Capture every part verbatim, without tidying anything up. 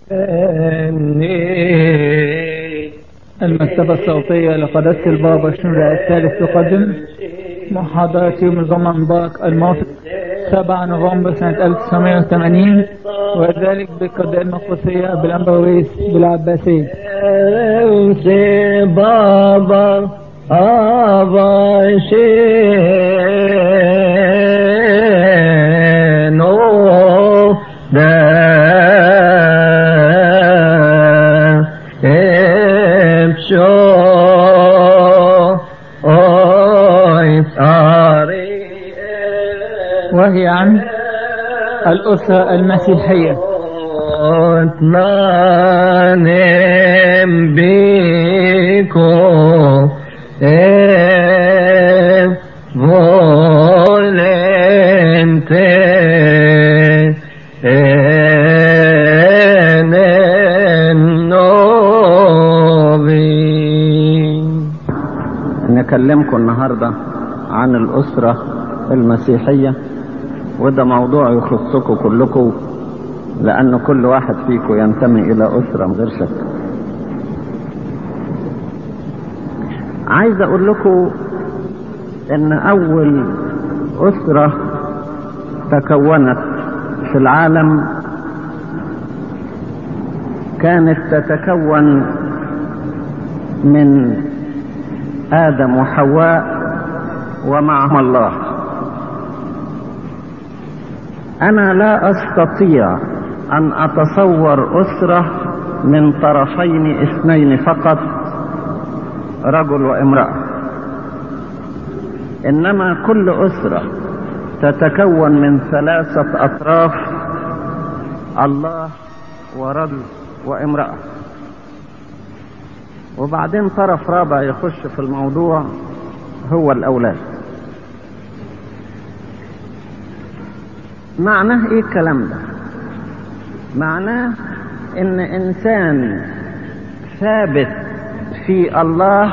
المكتبة الصوتية لقداسة البابا شنودة الثالث تقدم محاضرة يوم زمن باك الموت سبعة نوفمبر سنة ألف وتسعمائة وثمانين، وذلك بقداسة القدسية بالأنبرويس بالعباسية. بابا أبا شينو دا وهي عن الأسرة المسيحية. نانم بيكو volente نكلمكم النهاردة عن الأسرة المسيحية، وده موضوع يخصكم كلكم، لأن كل واحد فيكم ينتمي إلى أسرة من غير شك. عايز أقول لكم إن أول أسرة تكونت في العالم كانت تتكون من آدم وحواء ومعهم الله. أنا لا أستطيع أن أتصور أسرة من طرفين اثنين فقط، رجل وامرأة، إنما كل أسرة تتكون من ثلاثة أطراف، الله ورجل وامرأة، وبعدين طرف رابع يخش في الموضوع هو الأولاد. معناه ايه الكلام ده؟ معناه ان انسان ثابت في الله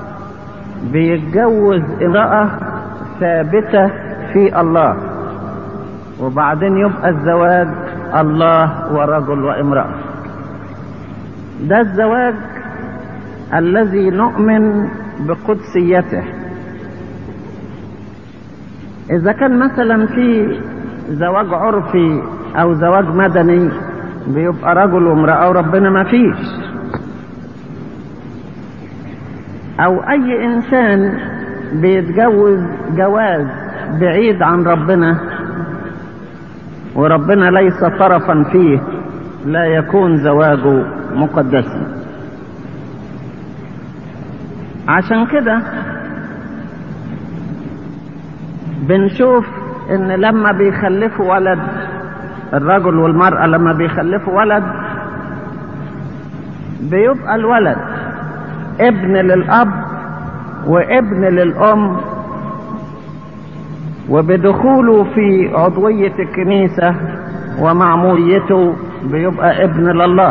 بيتجوز امرأة ثابتة في الله، وبعدين يبقى الزواج الله ورجل وامرأة. ده الزواج الذي نؤمن بقدسيته. اذا كان مثلا في زواج عرفي او زواج مدني بيبقى رجل وامرأة وربنا ما فيش، او اي انسان بيتجوز جواز بعيد عن ربنا وربنا ليس طرفا فيه لا يكون زواجه مقدسا. عشان كده بنشوف ان لما بيخلفوا ولد، الرجل والمرأة لما بيخلفوا ولد بيبقى الولد ابن للأب وابن للأم، وبدخوله في عضوية الكنيسة ومعموديته بيبقى ابن لله.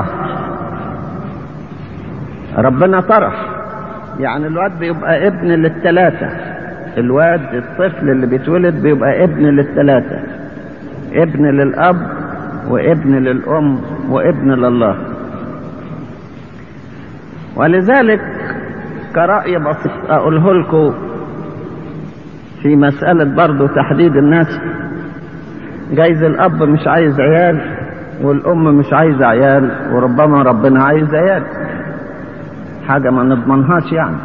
ربنا طرف، يعني الولد بيبقى ابن للثلاثة، الواد الطفل اللي بيتولد بيبقى ابن للثلاثة، ابن للأب وابن للأم وابن لله. ولذلك كرأي بسيط أقوله لكم في مسألة برضو تحديد الناس، جايز الأب مش عايز عيال والأم مش عايزة عيال، وربما ربنا عايز عيال، حاجة ما نضمنهاش يعني.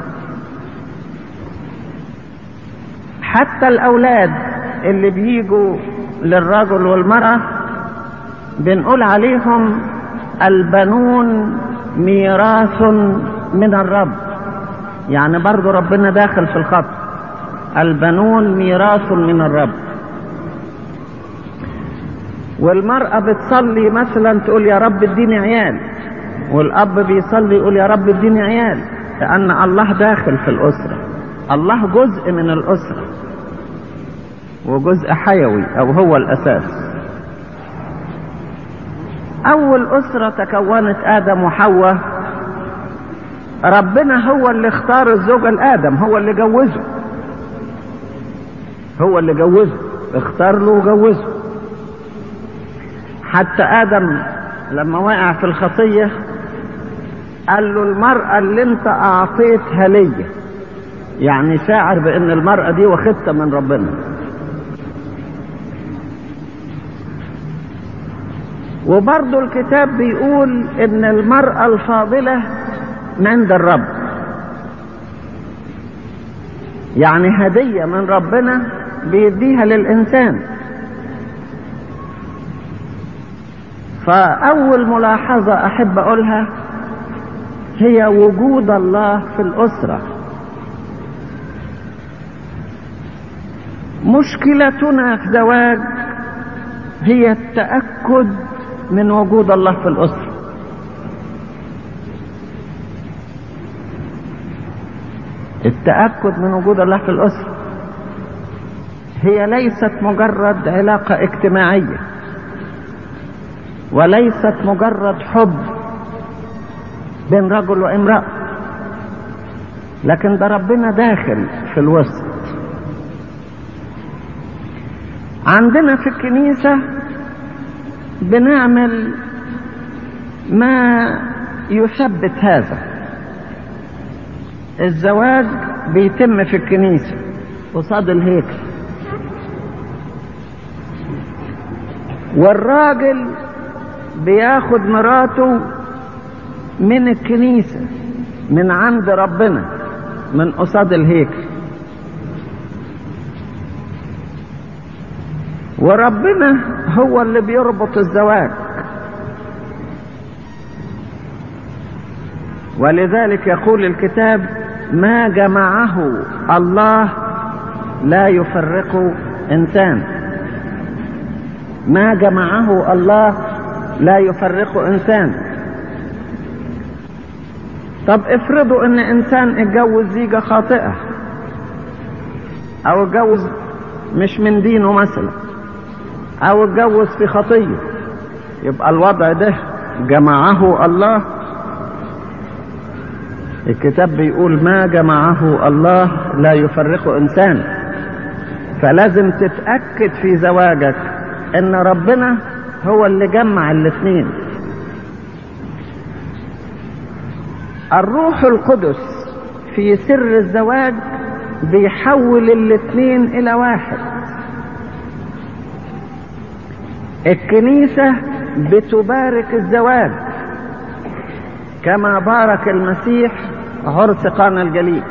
حتى الأولاد اللي بيجوا للرجل والمرأة بنقول عليهم البنون ميراث من الرب، يعني برضو ربنا داخل في الخط، البنون ميراث من الرب. والمرأة بتصلي مثلا تقول يا رب اديني عيال، والأب بيصلي يقول يا رب اديني عيال، لأن الله داخل في الأسرة، الله جزء من الأسرة وجزء حيوي أو هو الأساس. أول أسرة تكونت آدم وحواء، ربنا هو اللي اختار الزوجة لآدم، هو اللي جوزه، هو اللي جوزه، اختار له وجوزه. حتى آدم لما وقع في الخطية قال له المرأة اللي انت اعطيتها ليا، يعني شاعر بان المرأة دي واخدتها من ربنا. وبرضو الكتاب بيقول ان المرأة الفاضلة عند الرب، يعني هدية من ربنا بيديها للإنسان. فأول ملاحظة أحب أقولها هي وجود الله في الأسرة. مشكلتنا في زواج هي التأكد من وجود الله في الأسرة. التأكد من وجود الله في الأسرة هي ليست مجرد علاقة اجتماعية، وليست مجرد حب بين رجل وامرأة، لكن ده ربنا داخل في الوسط. عندنا في الكنيسة بنعمل ما يثبت هذا. الزواج بيتم في الكنيسة قصاد الهيكل، والراجل بياخد مراته من الكنيسة، من عند ربنا، من قصاد الهيكل. وربنا هو اللي بيربط الزواج، ولذلك يقول الكتاب ما جمعه الله لا يفرقه إنسان. ما جمعه الله لا يفرقه إنسان. طب افرضوا ان انسان اتجوز زيجة خاطئة، او اتجوز مش من دينه مثلا، او اتجوز في خطية، يبقى الوضع ده جمعه الله؟ الكتاب بيقول ما جمعه الله لا يفرقه انسان. فلازم تتأكد في زواجك ان ربنا هو اللي جمع الاثنين. الروح القدس في سر الزواج بيحول الاثنين الى واحد. الكنيسة بتبارك الزواج كما بارك المسيح عرس قانا الجليل.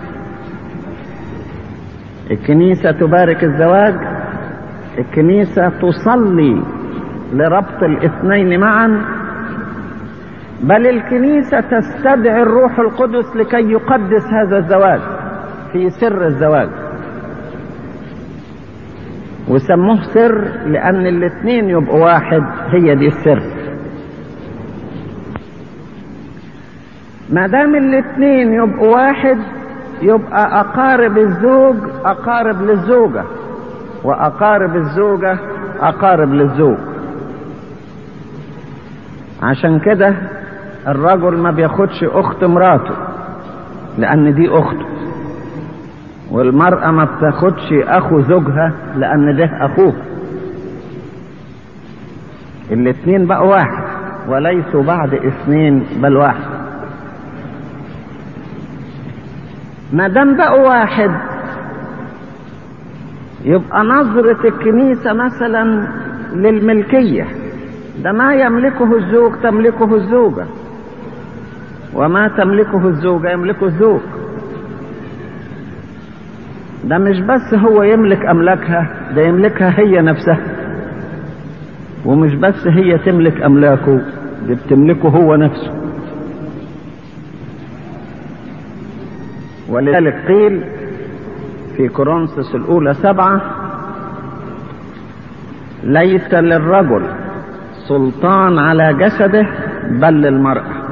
الكنيسة تبارك الزواج، الكنيسة تصلي لربط الاثنين معا، بل الكنيسة تستدعي الروح القدس لكي يقدس هذا الزواج في سر الزواج. وسموه سر لأن الاثنين يبقوا واحد، هي دي السر. ما دام الاثنين يبقوا واحد، يبقى أقارب الزوج أقارب للزوجة، وأقارب الزوجة أقارب للزوج. عشان كده الرجل ما بياخدش أخت مراته لأن دي أخته، والمرأة ما بتاخدش أخو زوجها لأن ده أخوه. الاتنين بقوا واحد، وليسوا بعد اثنين بل واحد. ما دام بقوا واحد، يبقى نظرة الكنيسة مثلا للملكية، ده ما يملكه الزوج تملكه الزوجة، وما تملكه الزوجة يملكه الزوج. ده مش بس هو يملك أملاكها، ده يملكها هي نفسها. ومش بس هي تملك أملاكه، ده بتملكه هو نفسه. ولذلك قيل في كورنثوس الأولى سبعة: ليس للرجل سلطان على جسده بل للمرأة،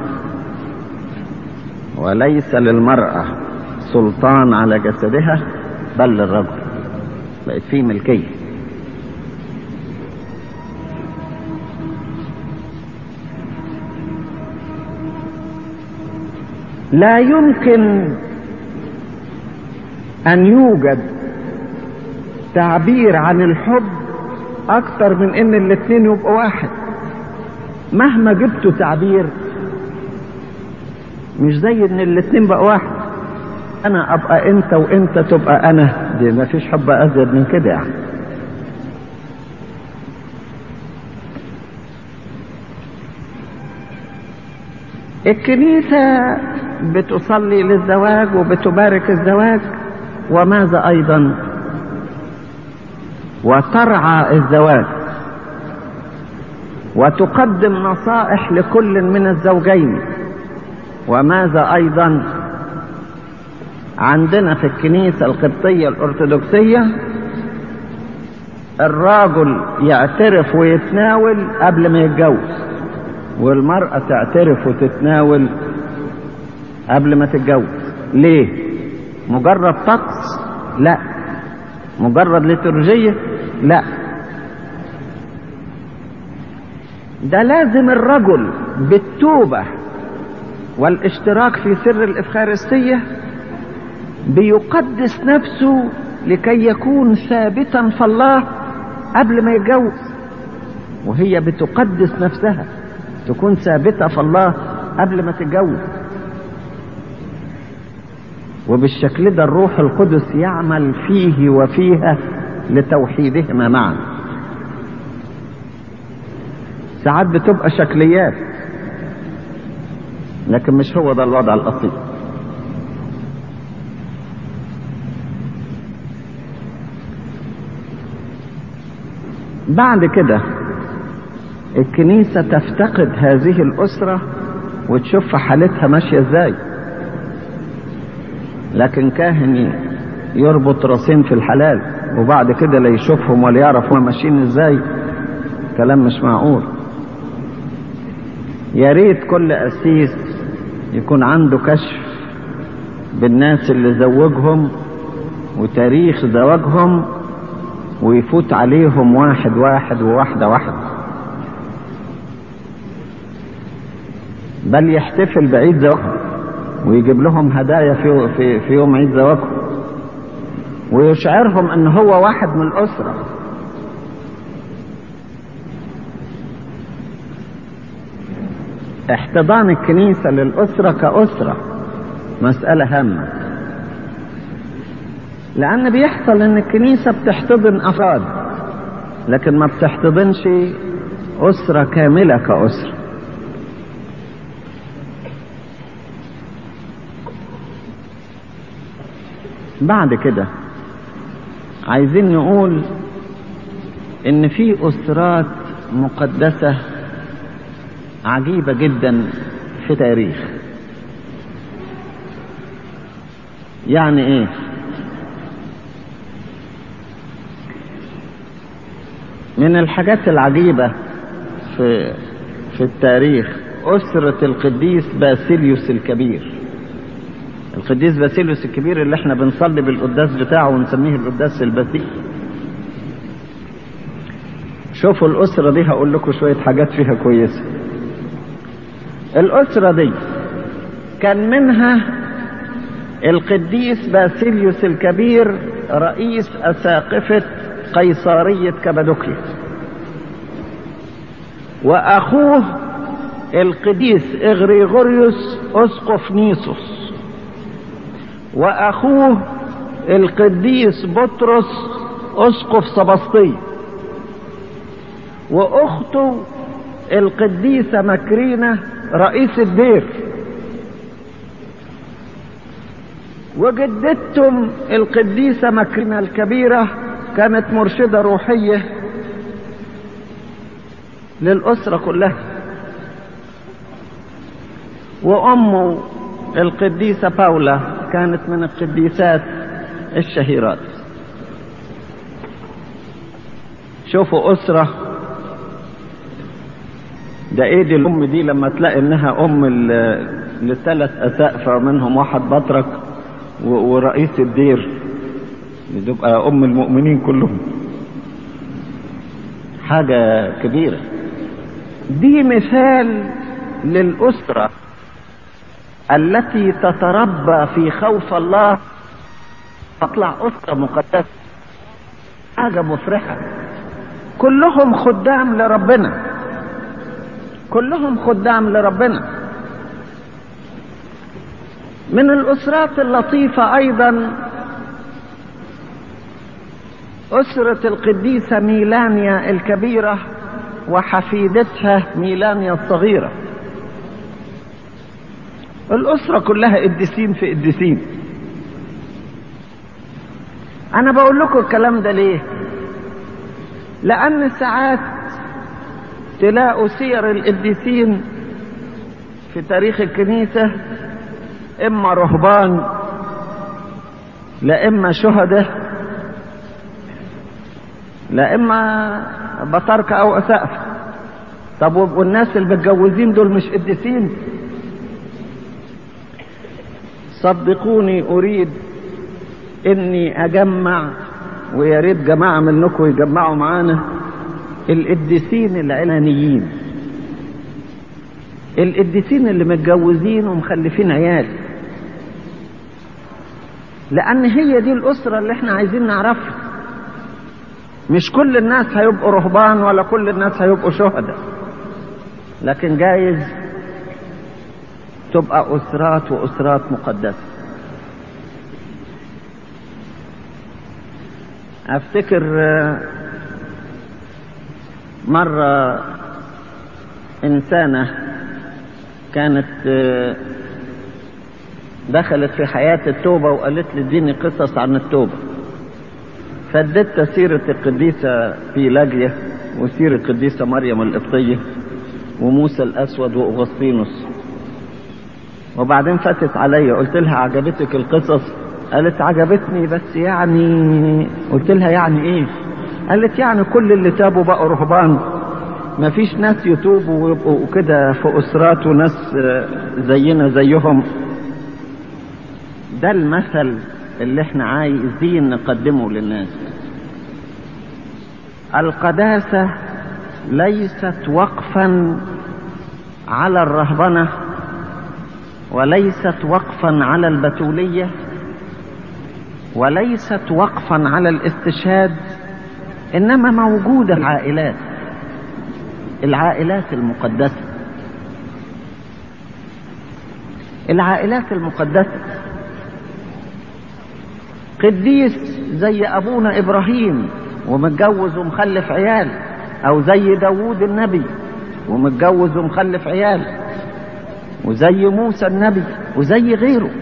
وليس للمرأة سلطان على جسدها بل للرجل. بقت فيه ملكية. لا يمكن أن يوجد تعبير عن الحب أكتر من إن الاثنين يبقوا واحد. مهما جبتوا تعبير مش زي ان الاتنين بقى واحد. انا ابقى انت وانت تبقى انا، دي ما فيش حب ازيد من كده يعني. الكنيسة بتصلي للزواج وبتبارك الزواج، وماذا ايضا؟ وترعى الزواج وتقدم نصائح لكل من الزوجين. وماذا ايضا؟ عندنا في الكنيسة القبطية الارثوذكسية الراجل يعترف ويتناول قبل ما يتجوز، والمرأة تعترف وتتناول قبل ما تتجوز. ليه؟ مجرد طقس؟ لا. مجرد ليتورجية؟ لا. ده لازم الرجل بالتوبة والاشتراك في سر الإفخارستية بيقدس نفسه لكي يكون ثابتا في الله قبل ما يتجوز، وهي بتقدس نفسها تكون ثابتة في الله قبل ما تتجوز. وبالشكل ده الروح القدس يعمل فيه وفيها لتوحيدهما معا. ساعات بتبقى شكليات، لكن مش هو ده الوضع الأصلي. بعد كده الكنيسة تفتقد هذه الأسرة وتشوف حالتها ماشية ازاي. لكن كاهن يربط راسين في الحلال وبعد كده لا يشوفهم ولا يعرف هم ماشيين ازاي، كلام مش معقول. يا ريت كل قسيس يكون عنده كشف بالناس اللي زوجهم وتاريخ زواجهم، ويفوت عليهم واحد واحد وواحدة واحدة، بل يحتفل بعيد زواجهم ويجيب لهم هدايا في, في, في يوم عيد زواجهم، ويشعرهم ان هو واحد من الأسرة. احتضان الكنيسة للأسرة كأسرة مسألة هامة، لأن بيحصل ان الكنيسة بتحتضن أفراد لكن ما بتحتضنش أسرة كاملة كأسرة. بعد كده عايزين نقول ان في أسرات مقدسة عجيبة جدا في تاريخ. يعني ايه؟ من الحاجات العجيبة في في التاريخ أسرة القديس باسيليوس الكبير. القديس باسيليوس الكبير اللي احنا بنصلي بالقداس بتاعه ونسميه القداس الباسيل. شوفوا الأسرة دي، هقول لكم شوية حاجات فيها كويسة. الأسرة دي كان منها القديس باسيليوس الكبير رئيس أساقفة قيصرية كابادوكيا، وأخوه القديس إغريغوريوس أسقف نيسوس، وأخوه القديس بطرس أسقف سبسطية، وأخته القديسة مكرينة رئيس الدير، وجدتهم القديسة مكرينة الكبيرة كانت مرشدة روحية للأسرة كلها، وأمه القديسة باولا كانت من القديسات الشهيرات. شوفوا أسرة، ده ايه دي الأم دي لما تلاقي انها أم لثلاث أساقفة منهم واحد بطرك ورئيس الدير، تبقى أم المؤمنين كلهم، حاجة كبيرة. دي مثال للأسرة التي تتربى في خوف الله، تطلع أسرة مقدسة، حاجة مفرحة، كلهم خدام لربنا، كلهم خدام لربنا. من الأسرات اللطيفة أيضا أسرة القديسة ميلانيا الكبيرة وحفيدتها ميلانيا الصغيرة. الأسرة كلها قديسين في قديسين. أنا بقول لكم الكلام ده ليه؟ لأن ساعات تلاقوا سير القديسين في تاريخ الكنيسة إما رهبان لا إما شهداء لا إما بطاركة أو أسقف. طب والناس اللي متجوزين دول مش قديسين؟ صدقوني أريد إني أجمع، ويا ريت جماعة منكم يجمعوا معانا القديسين العلانيين، القديسين اللي متجوزين ومخلفين عيال، لأن هي دي الأسرة اللي احنا عايزين نعرفها. مش كل الناس هيبقوا رهبان ولا كل الناس هيبقوا شهداء، لكن جايز تبقى أسرات وأسرات مقدسة. أفتكر مرة إنسانة كانت دخلت في حياة التوبة وقالت لي اديني قصص عن التوبة، فاديت سيرة القديسة بيلاجيا وسيرة القديسة مريم القبطية وموسى الأسود وأغسطينوس. وبعدين فاتت عليا قلت لها عجبتك القصص؟ قالت عجبتني بس يعني. قلت لها يعني ايه؟ قالت يعني كل اللي تابوا بقوا رهبان، ما فيش ناس يتوبوا ويبقوا كده في أسرات وناس زينا زيهم. ده المثل اللي احنا عايزين نقدمه للناس. القداسة ليست وقفا على الرهبنة وليست وقفا على البتولية وليست وقفا على الاستشهاد، إنما موجودة العائلات العائلات المقدسة العائلات المقدسة قديس زي أبونا إبراهيم ومتجوز ومخلف عيال، أو زي داوود النبي ومتجوز ومخلف عيال، وزي موسى النبي وزي غيره.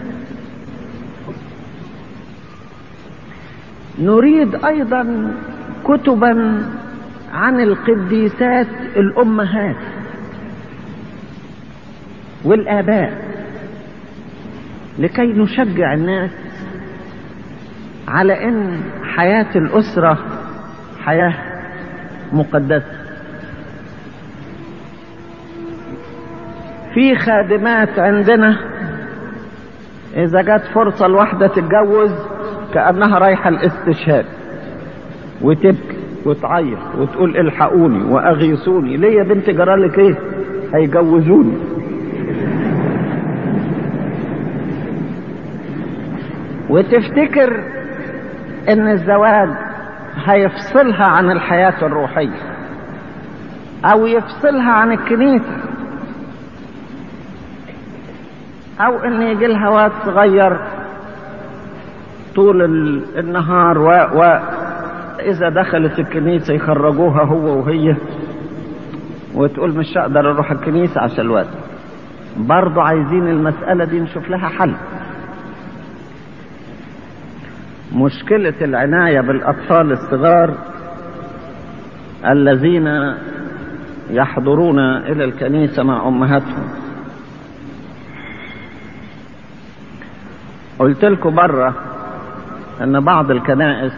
نريد أيضا كتبا عن القديسات الأمهات والآباء لكي نشجع الناس على أن حياة الأسرة حياة مقدسة. في خادمات عندنا إذا جت فرصة الواحدة تتجوز كأنها رايحة الاستشهاد وتبكي وتعيط وتقول الحقوني وأغيثوني. ليه يا بنت جرالك ايه؟ هيجوزوني. وتفتكر ان الزواج هيفصلها عن الحياة الروحية او يفصلها عن الكنيسة، او ان يجي لها واد صغير طول النهار و... و... اذا دخلت الكنيسة يخرجوها هو وهي وتقول مش هقدر اروح الكنيسة عشان الواد. برضو عايزين المسألة دي نشوف لها حل. مشكلة العناية بالأطفال الصغار الذين يحضرون إلى الكنيسة مع أمهاتهم. قلت لكم برة أن بعض الكنائس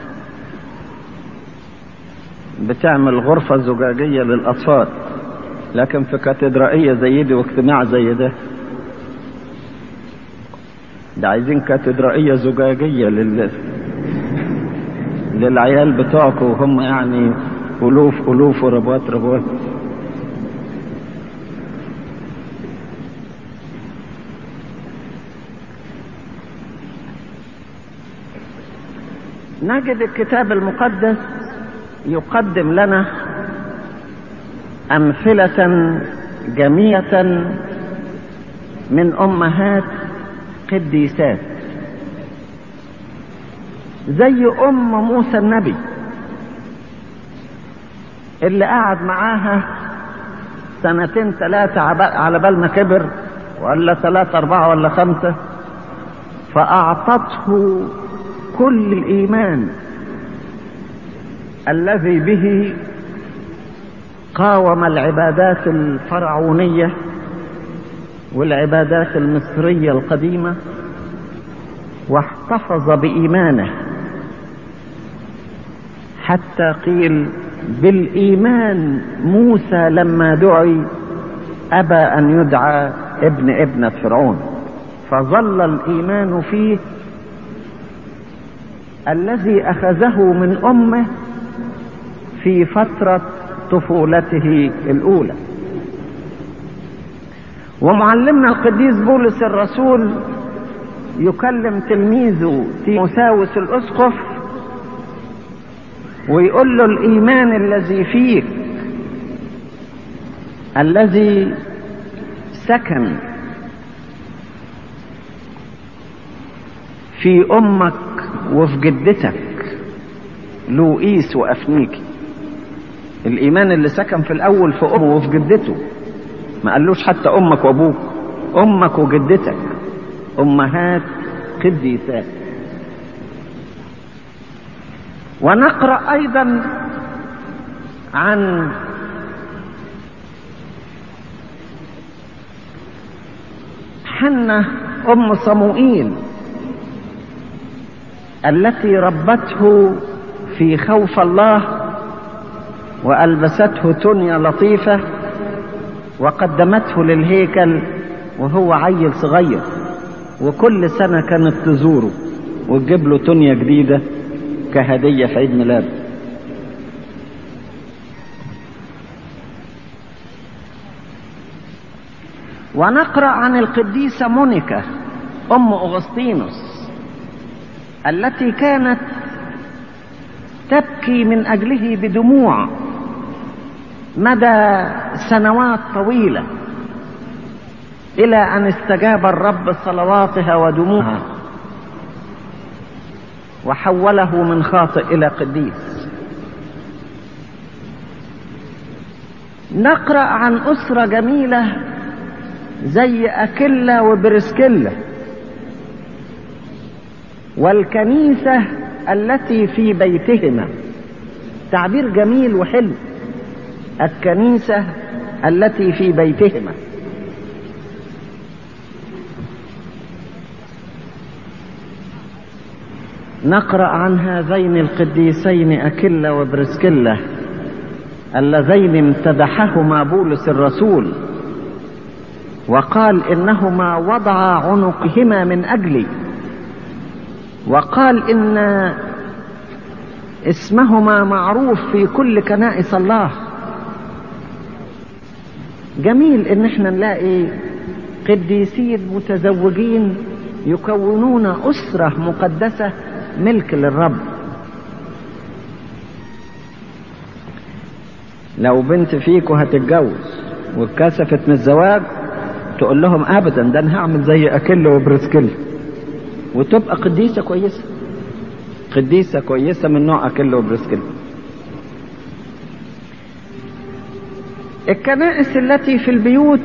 بتعمل غرفة زجاجية للأطفال، لكن في كاتدرائية زي دي واجتماع زي ده ده عايزين كاتدرائية زجاجية لل... للعيال بتوعكم وهم يعني ألوف ألوف وربوات ربوات. نجد الكتاب المقدس يقدم لنا أمثلة جميعة من أمهات قديسات، زي أم موسى النبي اللي قعد معاها سنتين ثلاثة على بال ما كبر، ولا ثلاثة أربعة ولا خمسة، فأعطته كل الإيمان الذي به قاوم العبادات الفرعونية والعبادات المصرية القديمة، واحتفظ بإيمانه حتى قيل بالإيمان موسى لما دعي أبى أن يدعى ابن ابنة فرعون، فظل الإيمان فيه الذي أخذه من أمه في فترة طفولته الأولى. ومعلمنا القديس بولس الرسول يكلم تلميذه تيموثاوس الأسقف ويقول له الإيمان الذي فيك الذي سكن في أمك وفي جدتك لوئيس وأفنيكي، الإيمان اللي سكن في الأول في أمه وفي جدته، ما قالوش حتى أمك وأبوك، أمك وجدتك أمهات قديسات. ونقرأ أيضا عن حنة أم صموئيل التي ربته في خوف الله وألبسته تونيا لطيفة وقدمته للهيكل وهو عيل صغير، وكل سنة كانت تزوره وتجيب له تونيا جديدة كهدية في عيد ميلاده. ونقرأ عن القديسة مونيكا أم أغسطينوس التي كانت تبكي من أجله بدموع مدى سنوات طويلة إلى أن استجاب الرب صلواتها ودموعها وحوله من خاطئ إلى قديس. نقرأ عن أسرة جميلة زي أكيلا وبرسكيلا والكنيسة التي في بيتهما، تعبير جميل وحلو، الكنيسة التي في بيتهما. نقرأ عن هذين القديسين أكيلا وبرسكيلا اللذين امتدحهما بولس الرسول وقال إنهما وضعا عنقهما من أجلي، وقال إن اسمهما معروف في كل كنائس الله. جميل إن احنا نلاقي قديسين متزوجين يكونون أسرة مقدسة ملك للرب. لو بنت فيكو هتتجوز واتكسفت من الزواج تقول لهم ابدا ده انا هعمل زي اكيلا وبرسكيلا وتبقى قديسة كويسة، قديسة كويسة من نوع أكيلا وبرسكيلا. الكنائس التي في البيوت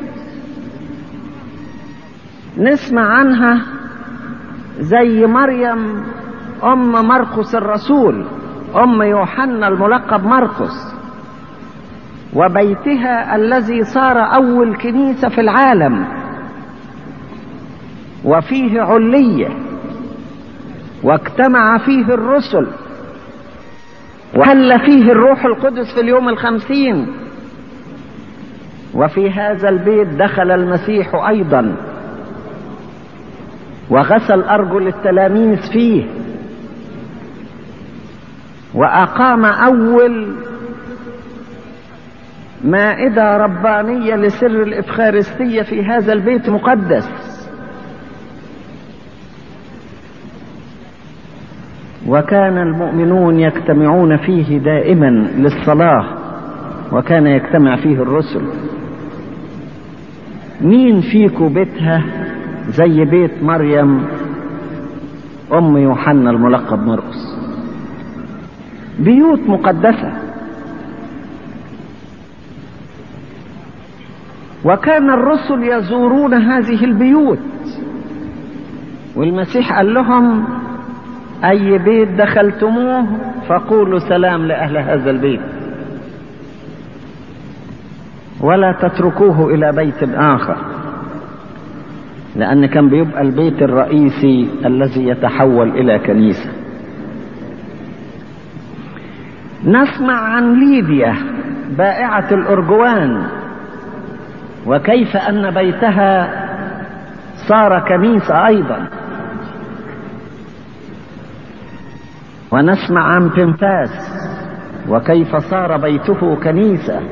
نسمع عنها زي مريم أم مرقس الرسول، أم يوحنا الملقب مرقس، وبيتها الذي صار أول كنيسة في العالم وفيه علية واجتمع فيه الرسل وحل فيه الروح القدس في اليوم الخمسين، وفي هذا البيت دخل المسيح أيضا وغسل أرجل التلاميذ فيه وأقام أول مائدة ربانية لسر الإفخارستية في هذا البيت مقدس. وكان المؤمنون يجتمعون فيه دائما للصلاة، وكان يجتمع فيه الرسل. مين فيكو بيتها زي بيت مريم ام يوحنا الملقب مرقس؟ بيوت مقدسة. وكان الرسل يزورون هذه البيوت، والمسيح قال لهم اي بيت دخلتموه فقولوا سلام لاهل هذا البيت ولا تتركوه الى بيت اخر، لان كان بيبقى البيت الرئيسي الذي يتحول الى كنيسة. نسمع عن ليديا بائعة الأرجوان وكيف أن بيتها صار كنيسة أيضا، ونسمع عن بنفاس وكيف صار بيته كنيسة،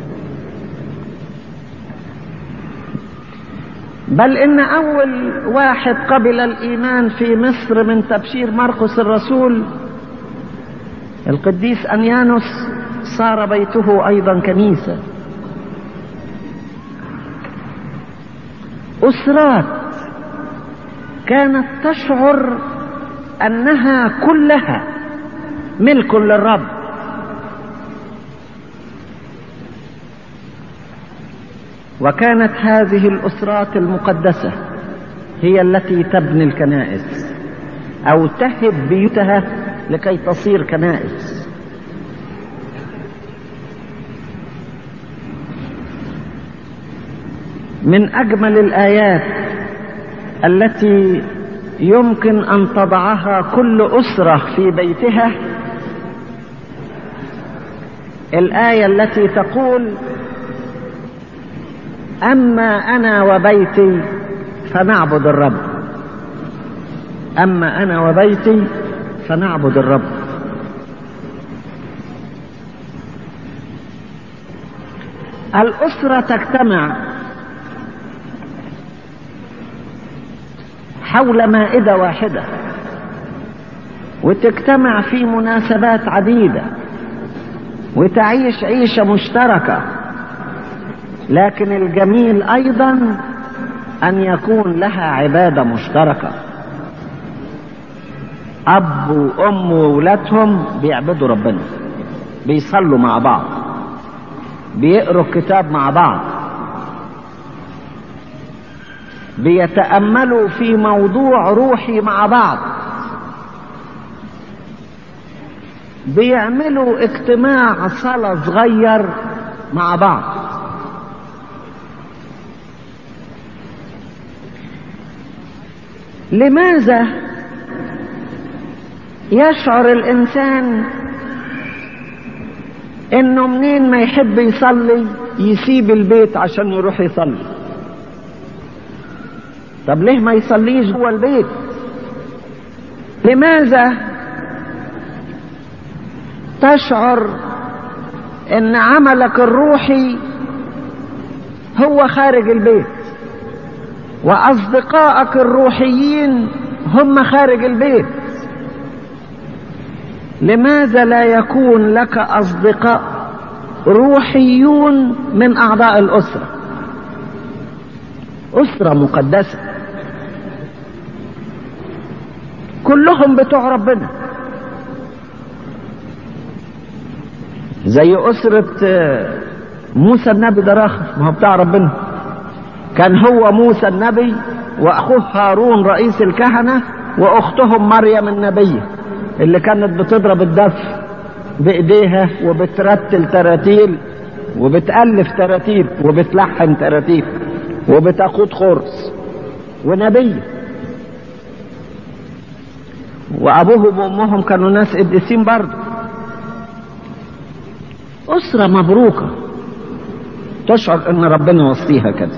بل إن أول واحد قبل الإيمان في مصر من تبشير مرقس الرسول القديس أنيانوس صار بيته أيضا كنيسة. أسرات كانت تشعر أنها كلها ملك للرب، وكانت هذه الأسرات المقدسة هي التي تبني الكنائس أو تهب بيوتها لكي تصير كنائس. من أجمل الآيات التي يمكن أن تضعها كل أسرة في بيتها الآية التي تقول أما أنا وبيتي فنعبد الرب. أما أنا وبيتي فنعبد الرب. الأسرة تجتمع حول مائدة واحدة وتجتمع في مناسبات عديدة وتعيش عيشة مشتركة، لكن الجميل أيضا أن يكون لها عبادة مشتركة. أب وأم وولادهم بيعبدوا ربنا، بيصلوا مع بعض، بيقروا الكتاب مع بعض، بيتأملوا في موضوع روحي مع بعض، بيعملوا اجتماع صلاة صغير مع بعض. لماذا يشعر الإنسان إنه منين ما يحب يصلي يسيب البيت عشان يروح يصلي؟ طب ليه ما يصليش جوه البيت؟ لماذا تشعر إن عملك الروحي هو خارج البيت وأصدقائك الروحيين هم خارج البيت؟ لماذا لا يكون لك أصدقاء روحيون من أعضاء الأسرة؟ أسرة مقدسة كلهم بتوع ربنا، زي أسرة موسى النبي ده راخر، ما هو بتاع ربنا. كان هو موسى النبي وأخوه هارون رئيس الكهنة وأختهم مريم النبية اللي كانت بتضرب الدف بإيديها وبترتل تراتيل وبتألف تراتيل وبتلحن تراتيل وبتاخد خرس ونبية. وأبوهم وأمهم كانوا ناس قديسين برضه. أسرة مبروكة تشعر إن ربنا وصيها كده.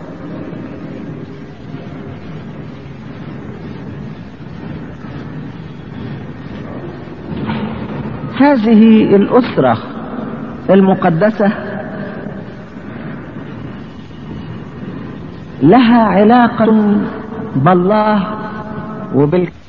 هذه الأسرة المقدسة لها علاقة بالله وبال